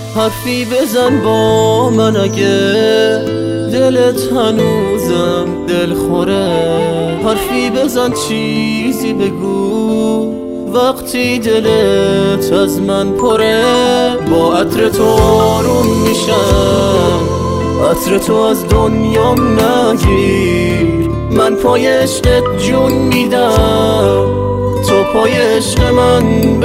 حرفی بزن با من اگه دلت هنوزم دل خوره. حرفی بزن چیزی بگو وقتی دلت از من پره. با عطر تو آروم میشم، عطر تو از دنیام نگیر. من پای عشقت جون میدم، تو پای عشق من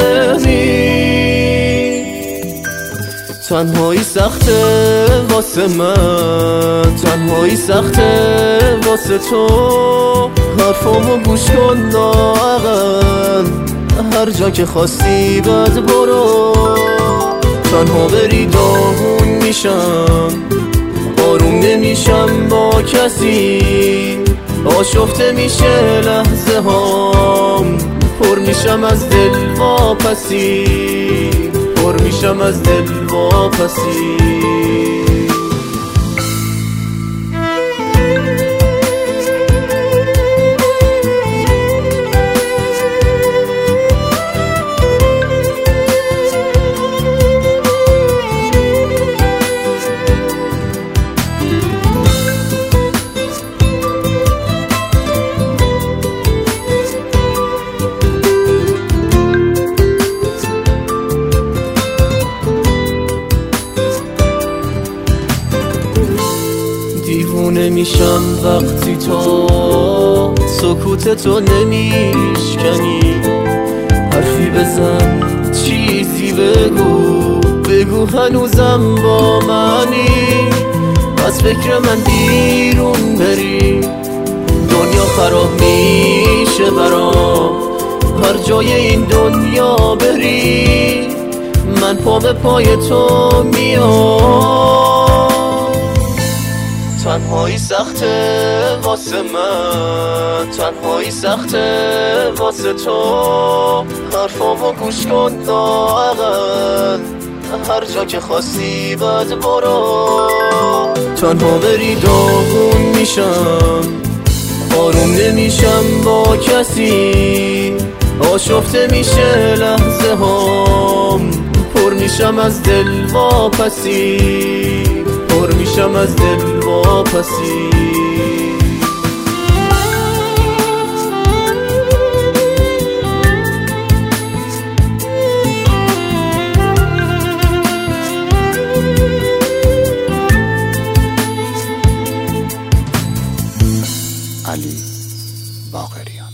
بمیر. تنهایی سخته واسه من، تنهایی سخته واسه تو. حرفامو گوش کن لااقل، هر جا که خواستی بد برو. تنها بری داغون میشم، آروم نمیشم با کسی. آشفته میشه لحظه هام، پر میشم از دل واپسی، پر میشم از دل واپسی. دیوونه میشم وقتی تو سکوت تو نمیشکنی. حرفی بزن چیزی بگو، بگو هنوزم با منی. از فکر من بیرون بری، دنیا خراب میشه برام. هر جای این دنیا بری، من پا به پای تو میام. تنهایی سخته واسه من، تنهایی سخته واسه تو. حرفامو گوش کن لااقل، هر جا که خواستی بد برو. تنها بری داغون میشم، آروم نمیشم با کسی. آشفته میشه لحظه هام، پر میشم از دل واپسی، پر میشم از دل واپسی. علی باقریان.